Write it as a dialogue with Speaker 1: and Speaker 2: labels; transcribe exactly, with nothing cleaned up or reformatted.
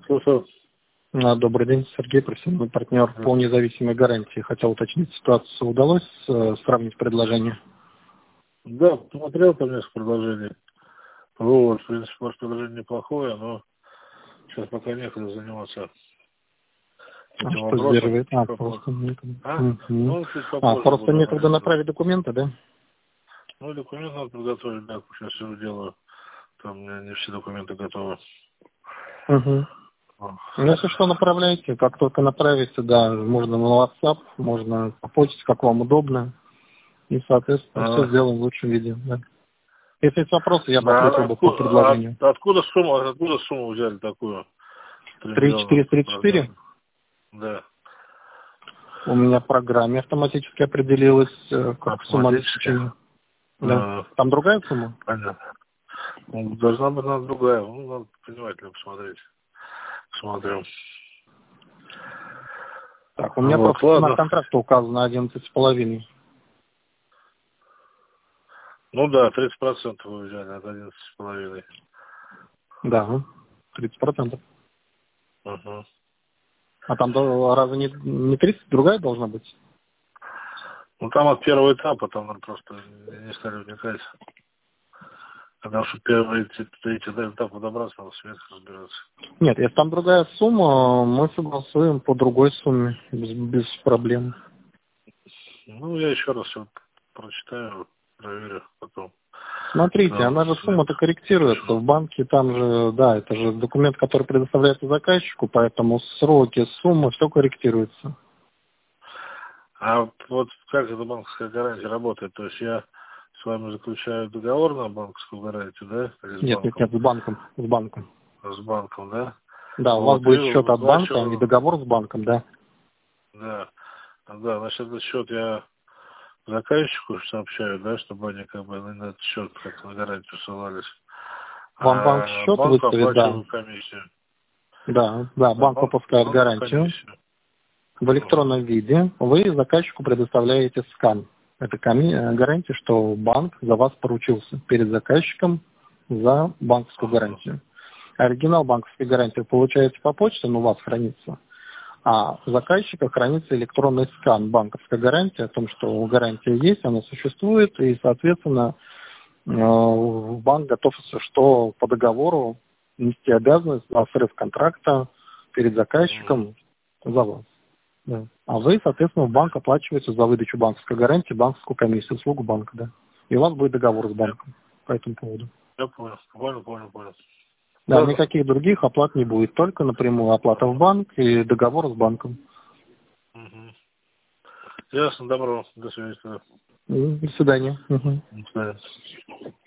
Speaker 1: Слушаю.
Speaker 2: А, Добрый день, Сергей, профессиональный партнер по независимой гарантии. Хотел уточнить ситуацию. Удалось э, сравнить предложение?
Speaker 1: Да, посмотрел там несколько предложений. Вот, в принципе, ваше предложение неплохое, но сейчас пока некогда заниматься
Speaker 2: А
Speaker 1: этим
Speaker 2: что
Speaker 1: вопросом.
Speaker 2: сдерживает? А,
Speaker 1: Попозже.
Speaker 2: просто некогда.
Speaker 1: А?
Speaker 2: Мгм.
Speaker 1: Ну, чуть
Speaker 2: А,
Speaker 1: попозже
Speaker 2: просто
Speaker 1: буду
Speaker 2: некогда
Speaker 1: анализировать.
Speaker 2: направить документы, да?
Speaker 1: Ну, документы надо подготовить, да, сейчас все делаю. Там у меня не все документы готовы.
Speaker 2: Угу.
Speaker 1: Вот.
Speaker 2: Если что, направляйте. Как только направите, да, можно на WhatsApp, можно по почте, как вам удобно. И, соответственно, все
Speaker 1: А,
Speaker 2: сделаем в лучшем виде. Да. Если есть вопросы, я бы ответил
Speaker 1: а
Speaker 2: бы по
Speaker 1: откуда, от-
Speaker 2: предложению.
Speaker 1: откуда сумму, откуда сумму взяли такую? Три
Speaker 2: три
Speaker 1: миллиона
Speaker 2: четыреста тридцать четыре.
Speaker 1: размер. Да.
Speaker 2: У меня в программе автоматически определилась э, как сумма
Speaker 1: Автоматически.
Speaker 2: обеспечения. Да.
Speaker 1: А,
Speaker 2: Там другая сумма?
Speaker 1: понятно. Ну, должна быть она другая. Ну, надо внимательно посмотреть. Смотрим.
Speaker 2: Так, у меня
Speaker 1: Вот,
Speaker 2: просто в
Speaker 1: ладно.
Speaker 2: смарт-контракте указано одиннадцать с половиной.
Speaker 1: Ну да, тридцать процентов вы взяли от одиннадцати с половиной.
Speaker 2: Да, тридцать процентов.
Speaker 1: Угу.
Speaker 2: А там до- разве не, не тридцать, другая должна быть?
Speaker 1: Ну там от первого этапа, там нам просто не стали вникать. Потому что первый эти- третий этап добраться, надо свет разбираться.
Speaker 2: Нет, если там другая сумма, мы согласуем по другой сумме, без, без проблем.
Speaker 1: Ну, я еще раз все прочитаю, проверю потом.
Speaker 2: Смотрите,
Speaker 1: Да,
Speaker 2: она же
Speaker 1: свет.
Speaker 2: сумма-то корректируется. В банке там же, да, это же документ, который предоставляется заказчику, поэтому сроки, сумма, все корректируется.
Speaker 1: А вот как эта банковская гарантия работает? То есть я с вами заключаю договор на банковскую гарантию, да? Или с
Speaker 2: Нет, нет,
Speaker 1: банком?
Speaker 2: нет, с банком, с банком.
Speaker 1: С банком, да?
Speaker 2: Да, у вас
Speaker 1: Вот, и
Speaker 2: будет счет от банка и
Speaker 1: выплачиваю,
Speaker 2: договор с банком, да.
Speaker 1: да. Да, значит, этот счет я заказчику сообщаю, да, чтобы они как бы на этот счет как на гарантию ссылались.
Speaker 2: Вам банк
Speaker 1: А
Speaker 2: счет
Speaker 1: банку
Speaker 2: выставит, да.
Speaker 1: оплачиваю комиссию.
Speaker 2: Да, да,
Speaker 1: А
Speaker 2: банк
Speaker 1: банк,
Speaker 2: выпускает
Speaker 1: банку
Speaker 2: гарантию.
Speaker 1: комиссию.
Speaker 2: В
Speaker 1: Угу.
Speaker 2: электронном виде вы заказчику предоставляете скан. Это коми- э, гарантия, что банк за вас поручился перед заказчиком за банковскую
Speaker 1: Угу.
Speaker 2: гарантию. Оригинал банковской гарантии вы получаете по почте, но у вас хранится. А у заказчика хранится электронный скан банковской гарантии о том, что гарантия есть, она существует, и, соответственно, э, банк готов, если что, по договору нести обязанность за срыв контракта перед
Speaker 1: Угу.
Speaker 2: заказчиком за вас. Да. А вы, соответственно, в банк оплачиваете за выдачу банковской гарантии банковскую комиссию, услугу банка, да. И у вас будет договор с
Speaker 1: Я,
Speaker 2: банком по этому поводу.
Speaker 1: я понял, понял, понял, понял.
Speaker 2: Да,
Speaker 1: Ладно.
Speaker 2: никаких других оплат не будет, только напрямую оплата в
Speaker 1: Угу.
Speaker 2: банк и договор с банком.
Speaker 1: Угу. Ясно, добро. До свидания.
Speaker 2: М, До свидания. Мгм.
Speaker 1: До свидания.